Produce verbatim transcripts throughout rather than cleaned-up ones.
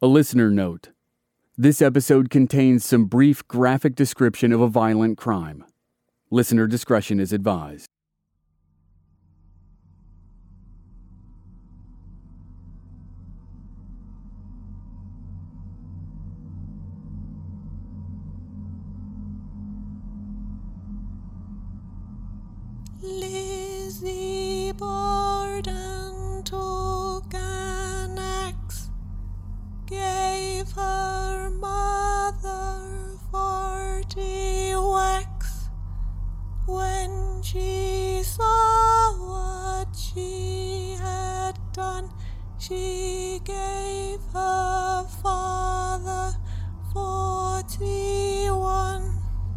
A listener note. This episode contains some brief graphic description of a violent crime. Listener discretion is advised. Lizzie Borden took an axe, gave her mother forty whacks. When she saw what she had done, she gave her father forty-one.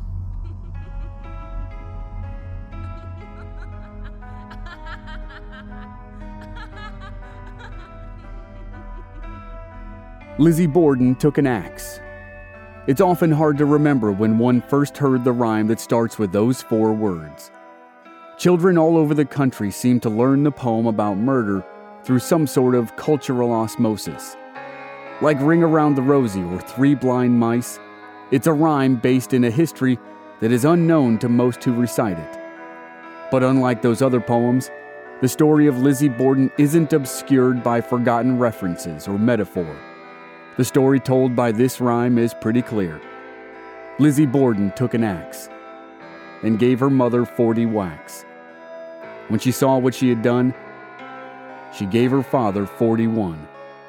Lizzie Borden took an axe. It's often hard to remember when one first heard the rhyme that starts with those four words. Children all over the country seem to learn the poem about murder through some sort of cultural osmosis. Like Ring Around the Rosie or Three Blind Mice, it's a rhyme based in a history that is unknown to most who recite it. But unlike those other poems, the story of Lizzie Borden isn't obscured by forgotten references or metaphor. The story told by this rhyme is pretty clear. Lizzie Borden took an axe and gave her mother forty whacks. When she saw what she had done, she gave her father forty-one.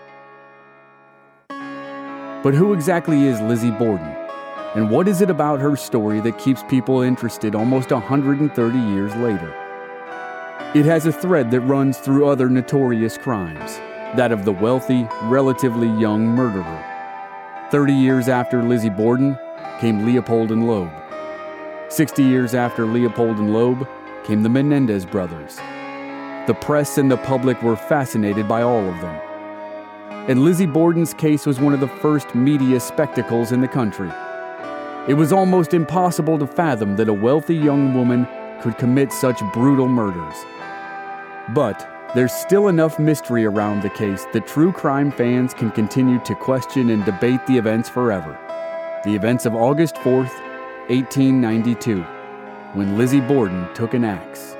But who exactly is Lizzie Borden? And what is it about her story that keeps people interested almost one hundred thirty years later? It has a thread that runs through other notorious crimes. That of the wealthy, relatively young murderer. Thirty years after Lizzie Borden came Leopold and Loeb. Sixty years after Leopold and Loeb came the Menendez brothers. The press and the public were fascinated by all of them. And Lizzie Borden's case was one of the first media spectacles in the country. It was almost impossible to fathom that a wealthy young woman could commit such brutal murders. But there's still enough mystery around the case that true crime fans can continue to question and debate the events forever. The events of August fourth, eighteen ninety-two, when Lizzie Borden took an axe.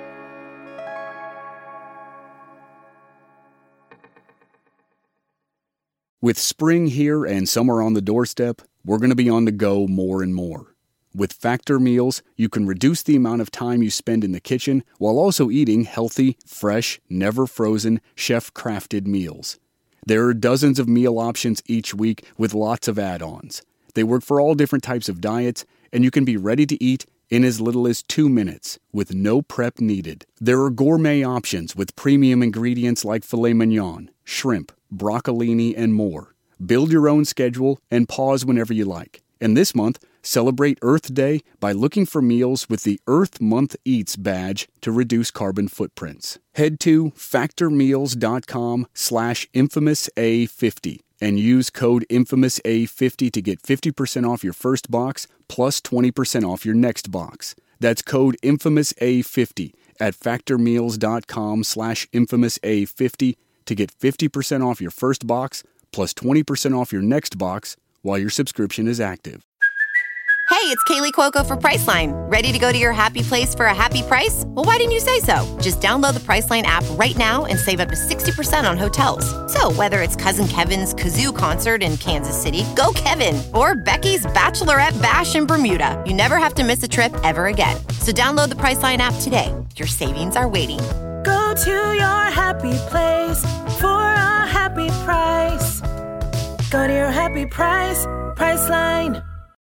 With spring here and summer on the doorstep, we're going to be on the go more and more. With Factor meals, you can reduce the amount of time you spend in the kitchen while also eating healthy, fresh, never frozen, chef-crafted meals. There are dozens of meal options each week with lots of add-ons. They work for all different types of diets, and you can be ready to eat in as little as two minutes with no prep needed. There are gourmet options with premium ingredients like filet mignon, shrimp, broccolini, and more. Build your own schedule and pause whenever you like. And this month, celebrate Earth Day by looking for meals with the Earth Month Eats badge to reduce carbon footprints. Head to factormeals.com slash infamous A50 and use code infamous A fifty to get fifty percent off your first box plus twenty percent off your next box. That's code infamous A fifty at factormeals.com slash infamous A50 to get fifty percent off your first box plus twenty percent off your next box while your subscription is active. Hey, it's Kaylee Cuoco for Priceline. Ready to go to your happy place for a happy price? Well, why didn't you say so? Just download the Priceline app right now and save up to sixty percent on hotels. So whether it's Cousin Kevin's Kazoo Concert in Kansas City, go Kevin, or Becky's Bachelorette Bash in Bermuda, you never have to miss a trip ever again. So download the Priceline app today. Your savings are waiting. Go to your happy place for a happy price. Go to your happy price, Priceline.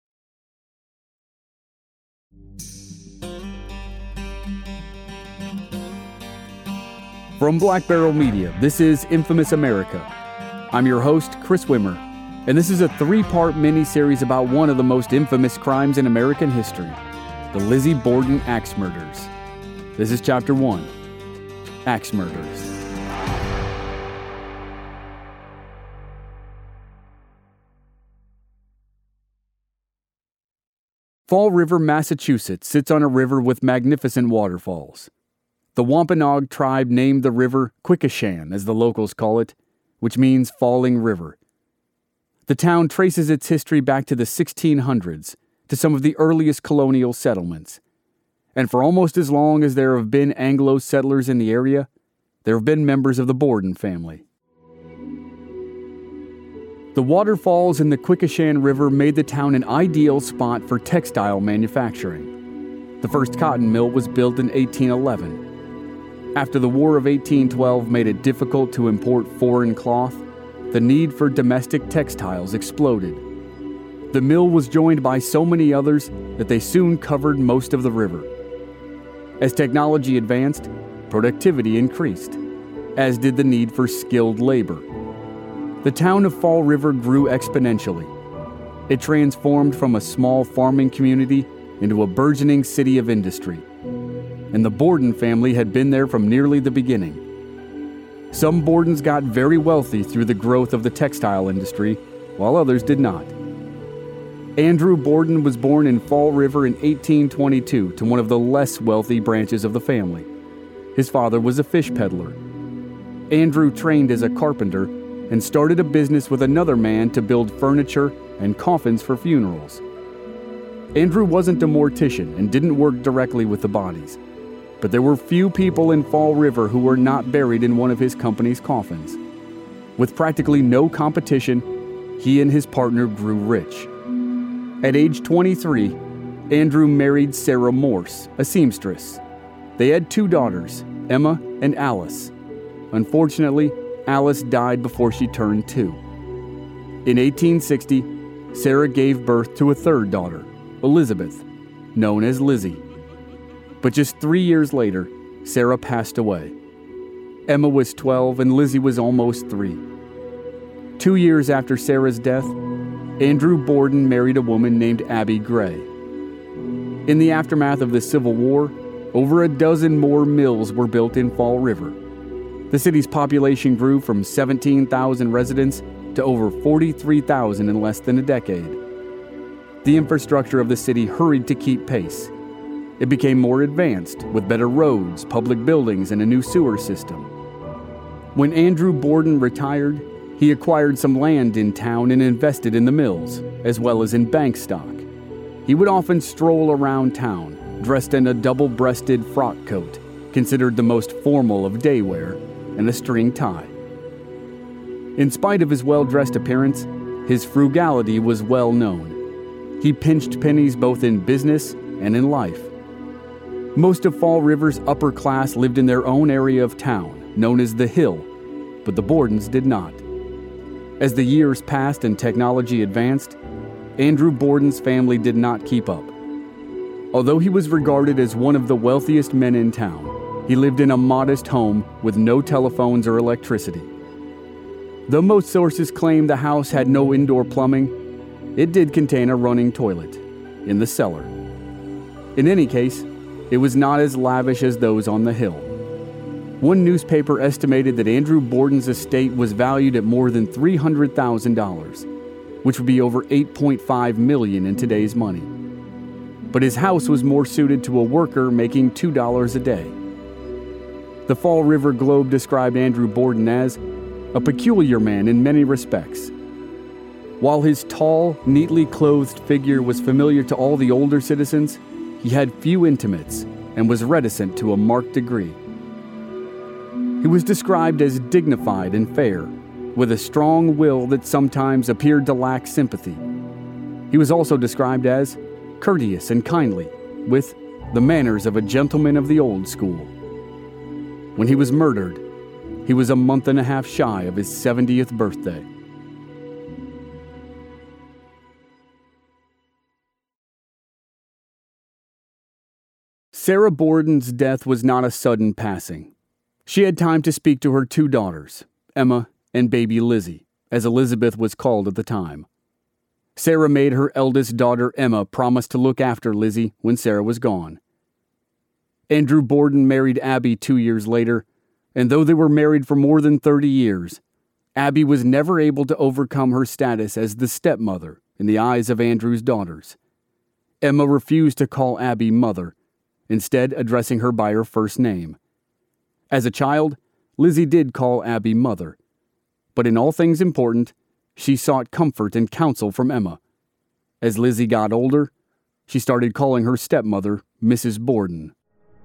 From Black Barrel Media, this is Infamous America. I'm your host, Chris Wimmer, and this is a three-part mini-series about one of the most infamous crimes in American history, the Lizzie Borden Axe Murders. This is Chapter one, Axe Murders. Fall River, Massachusetts sits on a river with magnificent waterfalls. The Wampanoag tribe named the river Quequechan, as the locals call it, which means falling river. The town traces its history back to the sixteen hundreds, to some of the earliest colonial settlements. And for almost as long as there have been Anglo settlers in the area, there have been members of the Borden family. The waterfalls in the Quequechan River made the town an ideal spot for textile manufacturing. The first cotton mill was built in eighteen eleven. After the War of eighteen twelve made it difficult to import foreign cloth, the need for domestic textiles exploded. The mill was joined by so many others that they soon covered most of the river. As technology advanced, productivity increased, as did the need for skilled labor. The town of Fall River grew exponentially. It transformed from a small farming community into a burgeoning city of industry. And the Borden family had been there from nearly the beginning. Some Bordens got very wealthy through the growth of the textile industry, while others did not. Andrew Borden was born in Fall River in eighteen twenty-two to one of the less wealthy branches of the family. His father was a fish peddler. Andrew trained as a carpenter and started a business with another man to build furniture and coffins for funerals. Andrew wasn't a mortician and didn't work directly with the bodies, but there were few people in Fall River who were not buried in one of his company's coffins. With practically no competition, he and his partner grew rich. At age twenty-three, Andrew married Sarah Morse, a seamstress. They had two daughters, Emma and Alice. Unfortunately, Alice died before she turned two. In eighteen sixty, Sarah gave birth to a third daughter, Elizabeth, known as Lizzie. But just three years later, Sarah passed away. Emma was twelve and Lizzie was almost three. Two years after Sarah's death, Andrew Borden married a woman named Abby Gray. In the aftermath of the Civil War, over a dozen more mills were built in Fall River. The city's population grew from seventeen thousand residents to over forty-three thousand in less than a decade. The infrastructure of the city hurried to keep pace. It became more advanced, with better roads, public buildings, and a new sewer system. When Andrew Borden retired, he acquired some land in town and invested in the mills, as well as in bank stock. He would often stroll around town, dressed in a double-breasted frock coat, considered the most formal of day wear, and a string tie. In spite of his well-dressed appearance, his frugality was well known. He pinched pennies both in business and in life. Most of Fall River's upper class lived in their own area of town, known as the Hill, but the Bordens did not. As the years passed and technology advanced, Andrew Borden's family did not keep up. Although he was regarded as one of the wealthiest men in town, he lived in a modest home with no telephones or electricity. Though most sources claim the house had no indoor plumbing, it did contain a running toilet in the cellar. In any case, it was not as lavish as those on the Hill. One newspaper estimated that Andrew Borden's estate was valued at more than three hundred thousand dollars, which would be over eight point five million dollars in today's money. But his house was more suited to a worker making two dollars a day. The Fall River Globe described Andrew Borden as a peculiar man in many respects. While his tall, neatly clothed figure was familiar to all the older citizens, he had few intimates and was reticent to a marked degree. He was described as dignified and fair, with a strong will that sometimes appeared to lack sympathy. He was also described as courteous and kindly, with the manners of a gentleman of the old school. When he was murdered, he was a month and a half shy of his seventieth birthday. Sarah Borden's death was not a sudden passing. She had time to speak to her two daughters, Emma and baby Lizzie, as Elizabeth was called at the time. Sarah made her eldest daughter Emma promise to look after Lizzie when Sarah was gone. Andrew Borden married Abby two years later, and though they were married for more than thirty years, Abby was never able to overcome her status as the stepmother in the eyes of Andrew's daughters. Emma refused to call Abby mother, instead addressing her by her first name. As a child, Lizzie did call Abby mother, but in all things important, she sought comfort and counsel from Emma. As Lizzie got older, she started calling her stepmother Missus Borden.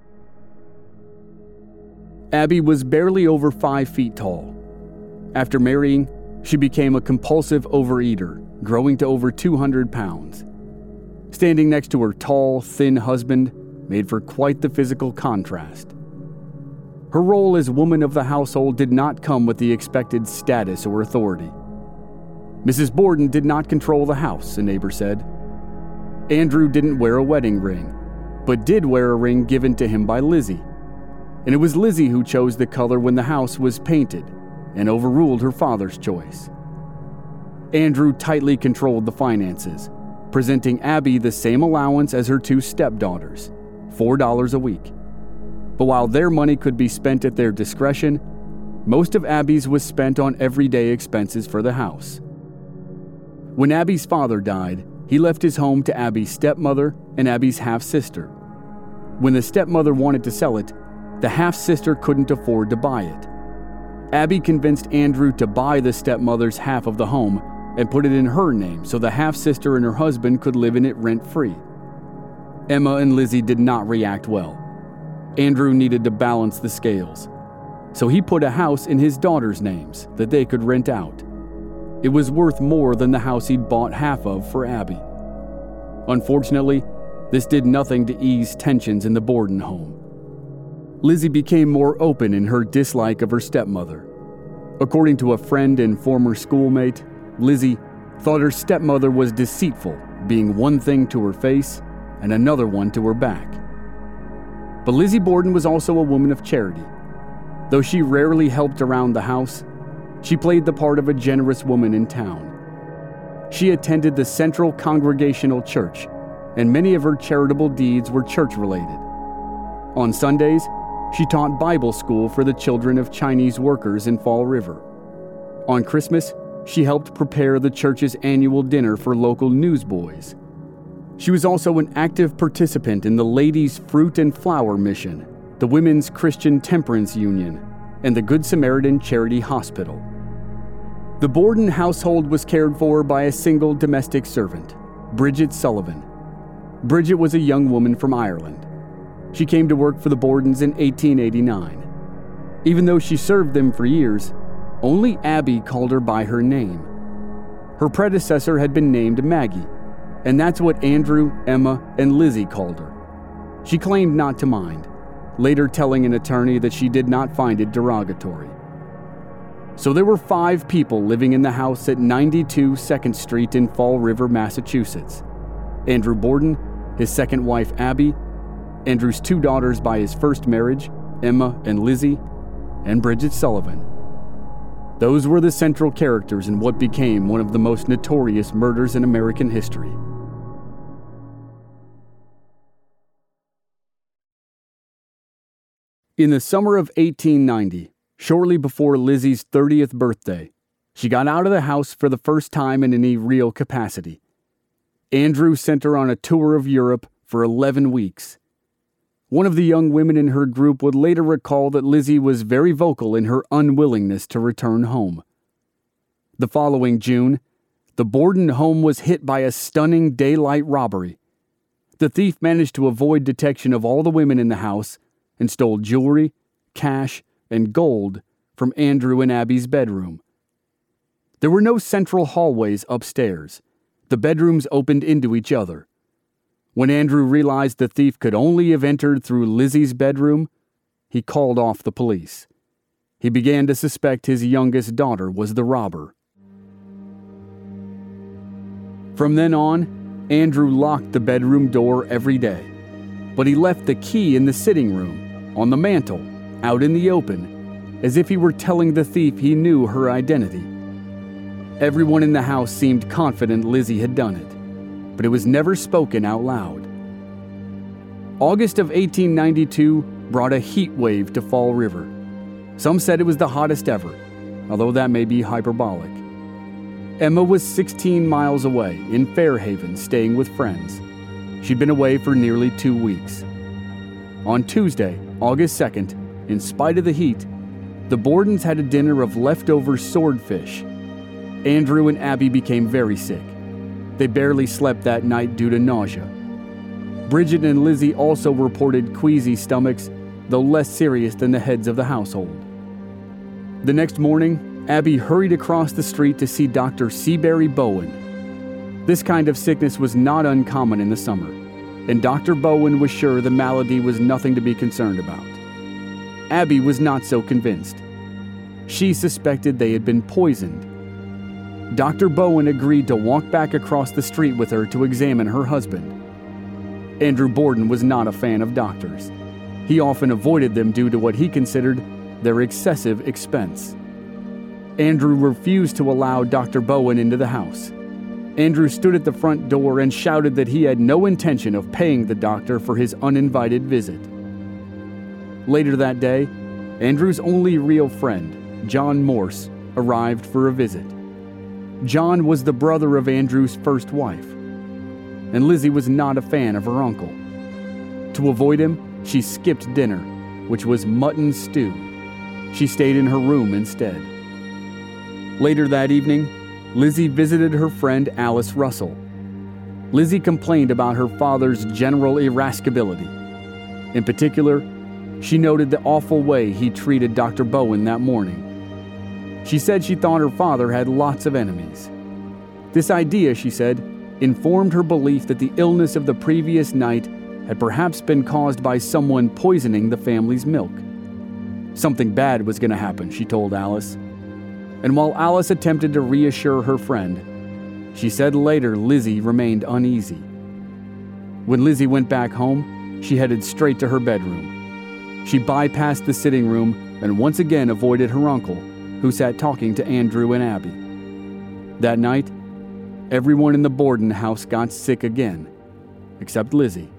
Abby was barely over five feet tall. After marrying, she became a compulsive overeater, growing to over two hundred pounds. Standing next to her tall, thin husband made for quite the physical contrast. Her role as woman of the household did not come with the expected status or authority. Missus Borden did not control the house, a neighbor said. Andrew didn't wear a wedding ring, but did wear a ring given to him by Lizzie. And it was Lizzie who chose the color when the house was painted and overruled her father's choice. Andrew tightly controlled the finances, presenting Abby the same allowance as her two stepdaughters, four dollars a week. But while their money could be spent at their discretion, most of Abby's was spent on everyday expenses for the house. When Abby's father died, he left his home to Abby's stepmother and Abby's half-sister. When the stepmother wanted to sell it, the half-sister couldn't afford to buy it. Abby convinced Andrew to buy the stepmother's half of the home and put it in her name so the half-sister and her husband could live in it rent-free. Emma and Lizzie did not react well. Andrew needed to balance the scales, so he put a house in his daughters' names that they could rent out. It was worth more than the house he'd bought half of for Abby. Unfortunately, this did nothing to ease tensions in the Borden home. Lizzie became more open in her dislike of her stepmother. According to a friend and former schoolmate, Lizzie thought her stepmother was deceitful, being one thing to her face and another one to her back. But Lizzie Borden was also a woman of charity. Though she rarely helped around the house, she played the part of a generous woman in town. She attended the Central Congregational Church, and many of her charitable deeds were church-related. On Sundays, she taught Bible school for the children of Chinese workers in Fall River. On Christmas, she helped prepare the church's annual dinner for local newsboys. She was also an active participant in the Ladies' Fruit and Flower Mission, the Women's Christian Temperance Union, and the Good Samaritan Charity Hospital. The Borden household was cared for by a single domestic servant, Bridget Sullivan. Bridget was a young woman from Ireland. She came to work for the Bordens in eighteen eighty-nine. Even though she served them for years, only Abby called her by her name. Her predecessor had been named Maggie, and that's what Andrew, Emma, and Lizzie called her. She claimed not to mind, later telling an attorney that she did not find it derogatory. So there were five people living in the house at ninety-two second Street in Fall River, Massachusetts. Andrew Borden, his second wife Abby, Andrew's two daughters by his first marriage, Emma and Lizzie, and Bridget Sullivan. Those were the central characters in what became one of the most notorious murders in American history. In the summer of eighteen ninety, shortly before Lizzie's thirtieth birthday, she got out of the house for the first time in any real capacity. Andrew sent her on a tour of Europe for eleven weeks. One of the young women in her group would later recall that Lizzie was very vocal in her unwillingness to return home. The following June, the Borden home was hit by a stunning daylight robbery. The thief managed to avoid detection of all the women in the house and stole jewelry, cash, and gold from Andrew and Abby's bedroom. There were no central hallways upstairs. The bedrooms opened into each other. When Andrew realized the thief could only have entered through Lizzie's bedroom, he called off the police. He began to suspect his youngest daughter was the robber. From then on, Andrew locked the bedroom door every day, but he left the key in the sitting room, on the mantel, out in the open, as if he were telling the thief he knew her identity. Everyone in the house seemed confident Lizzie had done it, but it was never spoken out loud. August of eighteen ninety-two brought a heat wave to Fall River. Some said it was the hottest ever, although that may be hyperbolic. Emma was sixteen miles away in Fairhaven, staying with friends. She'd been away for nearly two weeks. On Tuesday, August second, in spite of the heat, the Bordens had a dinner of leftover swordfish. Andrew and Abby became very sick. They barely slept that night due to nausea. Bridget and Lizzie also reported queasy stomachs, though less serious than the heads of the household. The next morning, Abby hurried across the street to see Doctor Seabury Bowen. This kind of sickness was not uncommon in the summer, and Doctor Bowen was sure the malady was nothing to be concerned about. Abby was not so convinced. She suspected they had been poisoned. Doctor Bowen agreed to walk back across the street with her to examine her husband. Andrew Borden was not a fan of doctors. He often avoided them due to what he considered their excessive expense. Andrew refused to allow Doctor Bowen into the house. Andrew stood at the front door and shouted that he had no intention of paying the doctor for his uninvited visit. Later that day, Andrew's only real friend, John Morse, arrived for a visit. John was the brother of Andrew's first wife, and Lizzie was not a fan of her uncle. To avoid him, she skipped dinner, which was mutton stew. She stayed in her room instead. Later that evening, Lizzie visited her friend Alice Russell. Lizzie complained about her father's general irascibility. In particular, she noted the awful way he treated Doctor Bowen that morning. She said she thought her father had lots of enemies. This idea, she said, informed her belief that the illness of the previous night had perhaps been caused by someone poisoning the family's milk. Something bad was going to happen, she told Alice. And while Alice attempted to reassure her friend, she said later Lizzie remained uneasy. When Lizzie went back home, she headed straight to her bedroom. She bypassed the sitting room and once again avoided her uncle, who sat talking to Andrew and Abby. That night, everyone in the Borden house got sick again, except Lizzie.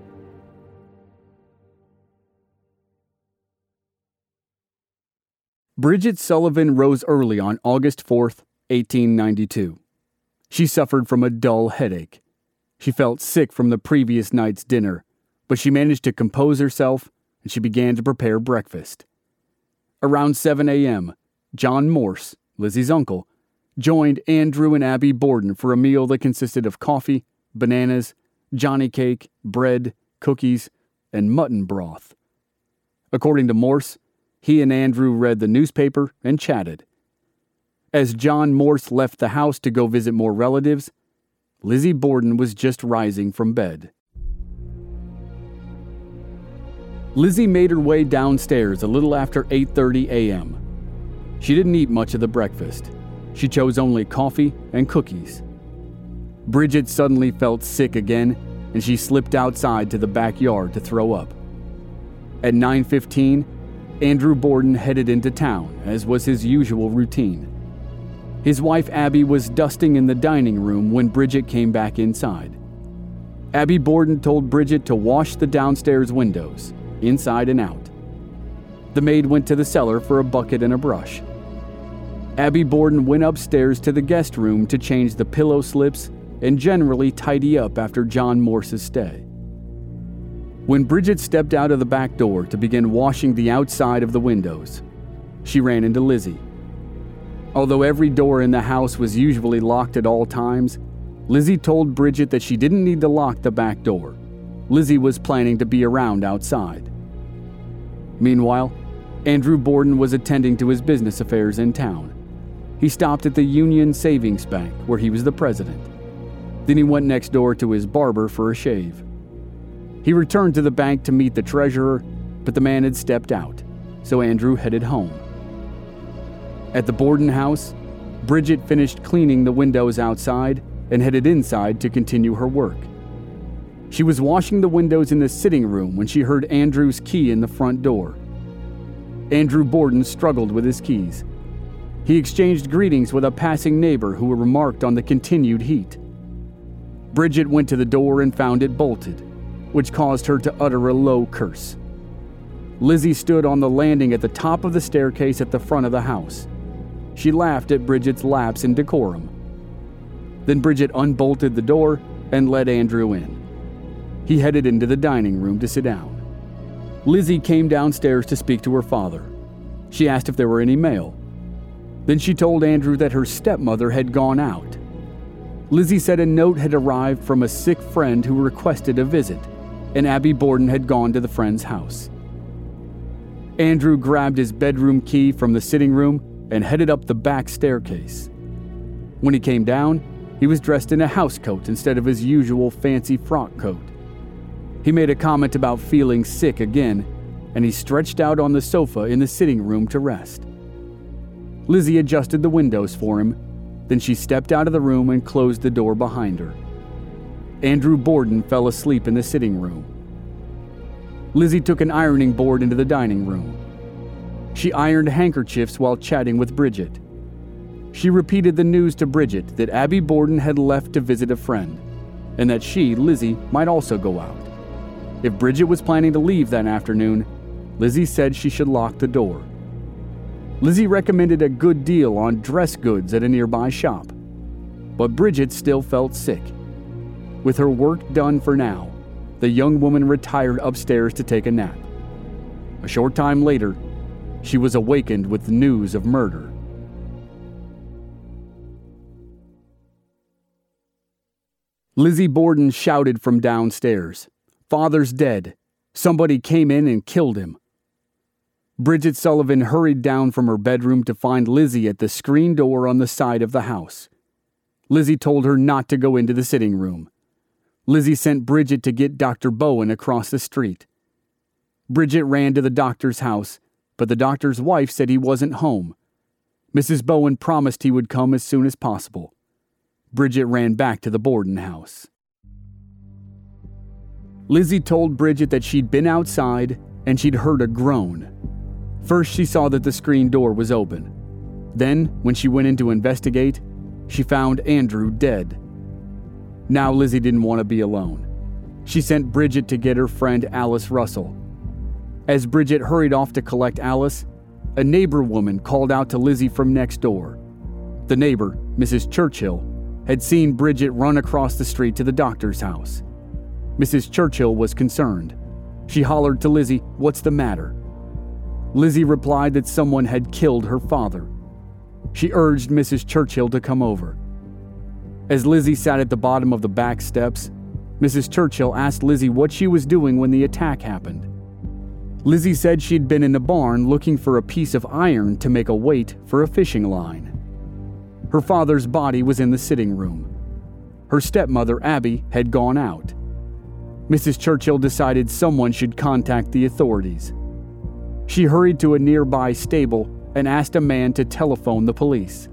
Bridget Sullivan rose early on August fourth, eighteen ninety-two. She suffered from a dull headache. She felt sick from the previous night's dinner, but she managed to compose herself and she began to prepare breakfast. Around seven a.m., John Morse, Lizzie's uncle, joined Andrew and Abby Borden for a meal that consisted of coffee, bananas, Johnny cake, bread, cookies, and mutton broth. According to Morse, he and Andrew read the newspaper and chatted. As John Morse left the house to go visit more relatives, Lizzie Borden was just rising from bed. Lizzie made her way downstairs a little after eight thirty a.m. She didn't eat much of the breakfast. She chose only coffee and cookies. Bridget suddenly felt sick again, and she slipped outside to the backyard to throw up. At nine fifteen, Andrew Borden headed into town, as was his usual routine. His wife Abby was dusting in the dining room when Bridget came back inside. Abby Borden told Bridget to wash the downstairs windows, inside and out. The maid went to the cellar for a bucket and a brush. Abby Borden went upstairs to the guest room to change the pillow slips and generally tidy up after John Morse's stay. When Bridget stepped out of the back door to begin washing the outside of the windows, she ran into Lizzie. Although every door in the house was usually locked at all times, Lizzie told Bridget that she didn't need to lock the back door. Lizzie was planning to be around outside. Meanwhile, Andrew Borden was attending to his business affairs in town. He stopped at the Union Savings Bank, where he was the president. Then he went next door to his barber for a shave. He returned to the bank to meet the treasurer, but the man had stepped out, so Andrew headed home. At the Borden house, Bridget finished cleaning the windows outside and headed inside to continue her work. She was washing the windows in the sitting room when she heard Andrew's key in the front door. Andrew Borden struggled with his keys. He exchanged greetings with a passing neighbor who remarked on the continued heat. Bridget went to the door and found it bolted, which caused her to utter a low curse. Lizzie stood on the landing at the top of the staircase at the front of the house. She laughed at Bridget's lapse in decorum. Then Bridget unbolted the door and let Andrew in. He headed into the dining room to sit down. Lizzie came downstairs to speak to her father. She asked if there were any mail. Then she told Andrew that her stepmother had gone out. Lizzie said a note had arrived from a sick friend who requested a visit, and Abby Borden had gone to the friend's house. Andrew grabbed his bedroom key from the sitting room and headed up the back staircase. When he came down, he was dressed in a housecoat instead of his usual fancy frock coat. He made a comment about feeling sick again, and he stretched out on the sofa in the sitting room to rest. Lizzie adjusted the windows for him, then she stepped out of the room and closed the door behind her. Andrew Borden fell asleep in the sitting room. Lizzie took an ironing board into the dining room. She ironed handkerchiefs while chatting with Bridget. She repeated the news to Bridget that Abby Borden had left to visit a friend, and that she, Lizzie, might also go out. If Bridget was planning to leave that afternoon, Lizzie said she should lock the door. Lizzie recommended a good deal on dress goods at a nearby shop, but Bridget still felt sick. With her work done for now, the young woman retired upstairs to take a nap. A short time later, she was awakened with the news of murder. Lizzie Borden shouted from downstairs, "Father's dead. Somebody came in and killed him." Bridget Sullivan hurried down from her bedroom to find Lizzie at the screen door on the side of the house. Lizzie told her not to go into the sitting room. Lizzie sent Bridget to get Doctor Bowen across the street. Bridget ran to the doctor's house, but the doctor's wife said he wasn't home. Missus Bowen promised he would come as soon as possible. Bridget ran back to the Borden house. Lizzie told Bridget that she'd been outside and she'd heard a groan. First, she saw that the screen door was open. Then, when she went in to investigate, she found Andrew dead. Now Lizzie didn't want to be alone. She sent Bridget to get her friend Alice Russell. As Bridget hurried off to collect Alice, a neighbor woman called out to Lizzie from next door. The neighbor, Missus Churchill, had seen Bridget run across the street to the doctor's house. Missus Churchill was concerned. She hollered to Lizzie, "What's the matter?" Lizzie replied that someone had killed her father. She urged Missus Churchill to come over. As Lizzie sat at the bottom of the back steps, Missus Churchill asked Lizzie what she was doing when the attack happened. Lizzie said she'd been in the barn looking for a piece of iron to make a weight for a fishing line. Her father's body was in the sitting room. Her stepmother, Abby, had gone out. Missus Churchill decided someone should contact the authorities. She hurried to a nearby stable and asked a man to telephone the police.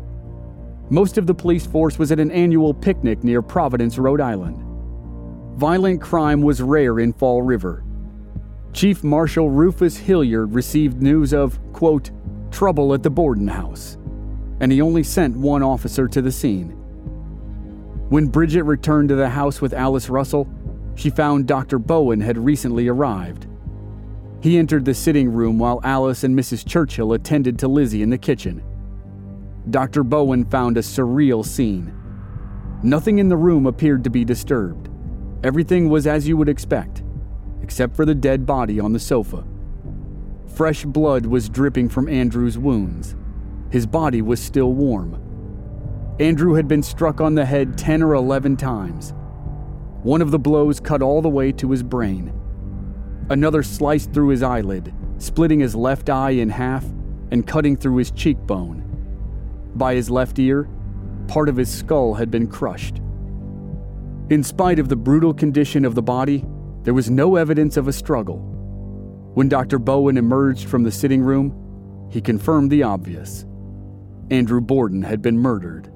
Most of the police force was at an annual picnic near Providence, Rhode Island. Violent crime was rare in Fall River. Chief Marshal Rufus Hilliard received news of, quote, trouble at the Borden house, and he only sent one officer to the scene. When Bridget returned to the house with Alice Russell, she found Doctor Bowen had recently arrived. He entered the sitting room while Alice and Missus Churchill attended to Lizzie in the kitchen. Doctor Bowen found a surreal scene. Nothing in the room appeared to be disturbed. Everything was as you would expect, except for the dead body on the sofa. Fresh blood was dripping from Andrew's wounds. His body was still warm. Andrew had been struck on the head ten or eleven times. One of the blows cut all the way to his brain. Another sliced through his eyelid, splitting his left eye in half and cutting through his cheekbone. By his left ear, part of his skull had been crushed. In spite of the brutal condition of the body, there was no evidence of a struggle. When Doctor Bowen emerged from the sitting room, he confirmed the obvious. Andrew Borden had been murdered.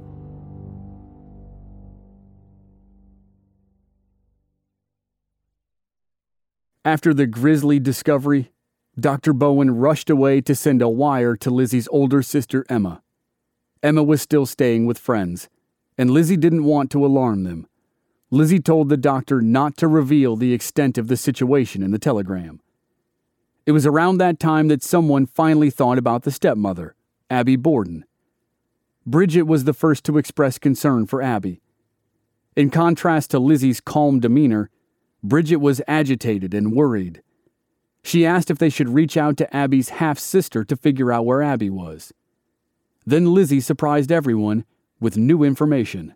After the grisly discovery, Doctor Bowen rushed away to send a wire to Lizzie's older sister, Emma. Emma was still staying with friends, and Lizzie didn't want to alarm them. Lizzie told the doctor not to reveal the extent of the situation in the telegram. It was around that time that someone finally thought about the stepmother, Abby Borden. Bridget was the first to express concern for Abby. In contrast to Lizzie's calm demeanor, Bridget was agitated and worried. She asked if they should reach out to Abby's half-sister to figure out where Abby was. Then Lizzie surprised everyone with new information.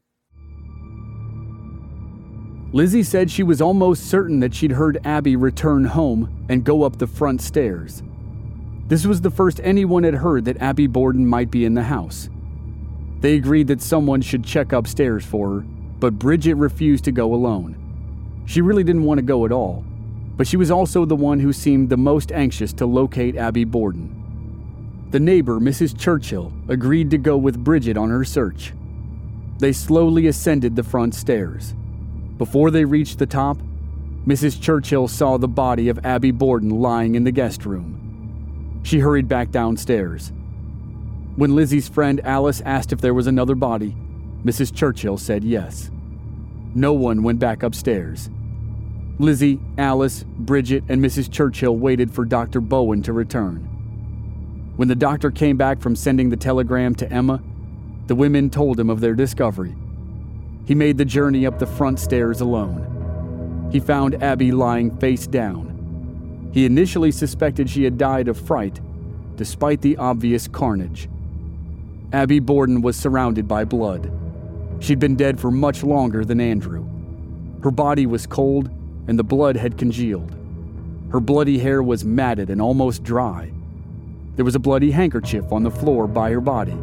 Lizzie said she was almost certain that she'd heard Abby return home and go up the front stairs. This was the first anyone had heard that Abby Borden might be in the house. They agreed that someone should check upstairs for her, but Bridget refused to go alone. She really didn't want to go at all, but she was also the one who seemed the most anxious to locate Abby Borden. The neighbor, Missus Churchill, agreed to go with Bridget on her search. They slowly ascended the front stairs. Before they reached the top, Missus Churchill saw the body of Abby Borden lying in the guest room. She hurried back downstairs. When Lizzie's friend Alice asked if there was another body, Missus Churchill said yes. No one went back upstairs. Lizzie, Alice, Bridget, and Missus Churchill waited for Doctor Bowen to return. When the doctor came back from sending the telegram to Emma, the women told him of their discovery. He made the journey up the front stairs alone. He found Abby lying face down. He initially suspected she had died of fright, despite the obvious carnage. Abby Borden was surrounded by blood. She'd been dead for much longer than Andrew. Her body was cold, and the blood had congealed. Her bloody hair was matted and almost dry. There was a bloody handkerchief on the floor by her body.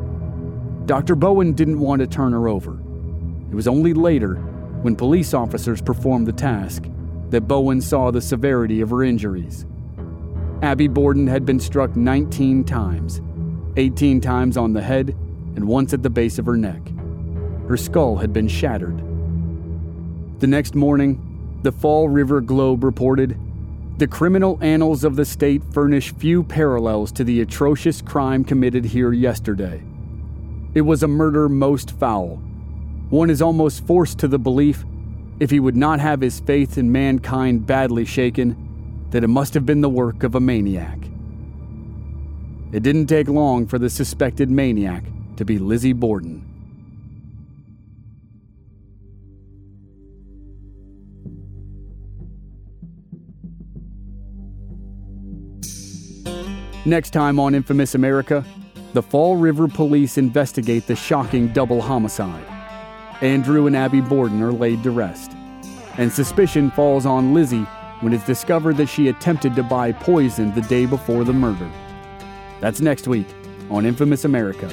Doctor Bowen didn't want to turn her over. It was only later, when police officers performed the task, that Bowen saw the severity of her injuries. Abby Borden had been struck nineteen times, eighteen times on the head and once at the base of her neck. Her skull had been shattered. The next morning, the Fall River Globe reported, "The criminal annals of the state furnish few parallels to the atrocious crime committed here yesterday. It was a murder most foul. One is almost forced to the belief, if he would not have his faith in mankind badly shaken, that it must have been the work of a maniac." It didn't take long for the suspected maniac to be Lizzie Borden. Next time on Infamous America, the Fall River police investigate the shocking double homicide. Andrew and Abby Borden are laid to rest, and suspicion falls on Lizzie when it's discovered that she attempted to buy poison the day before the murder. That's next week on Infamous America.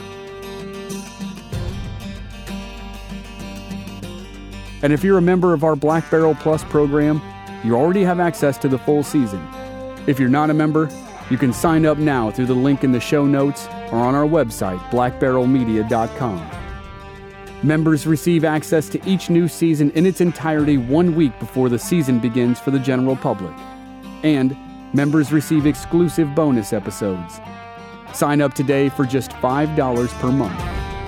And if you're a member of our Black Barrel Plus program, you already have access to the full season. If you're not a member, you can sign up now through the link in the show notes or on our website, black barrel media dot com. Members receive access to each new season in its entirety one week before the season begins for the general public. And members receive exclusive bonus episodes. Sign up today for just five dollars per month.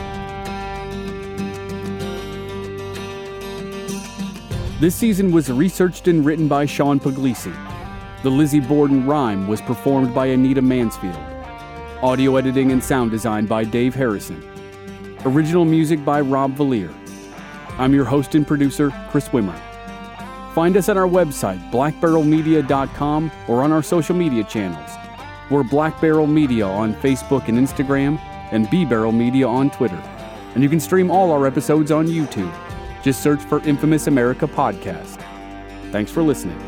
This season was researched and written by Sean Puglisi. The Lizzie Borden rhyme was performed by Anita Mansfield. Audio editing and sound design by Dave Harrison. Original music by Rob Valier. I'm your host and producer, Chris Wimmer. Find us at our website, black barrel media dot com, or on our social media channels. We're Black Barrel Media on Facebook and Instagram, and B-Barrel Media on Twitter. And you can stream all our episodes on YouTube. Just search for Infamous America Podcast. Thanks for listening.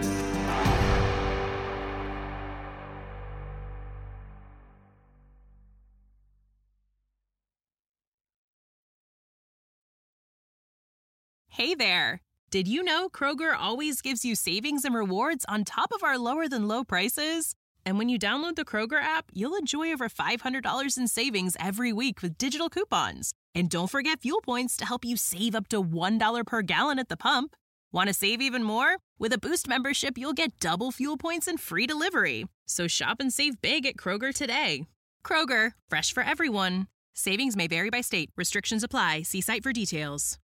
Hey there! Did you know Kroger always gives you savings and rewards on top of our lower-than-low prices? And when you download the Kroger app, you'll enjoy over five hundred dollars in savings every week with digital coupons. And don't forget fuel points to help you save up to one dollar per gallon at the pump. Want to save even more? With a Boost membership, you'll get double fuel points and free delivery. So shop and save big at Kroger today. Kroger, fresh for everyone. Savings may vary by state. Restrictions apply. See site for details.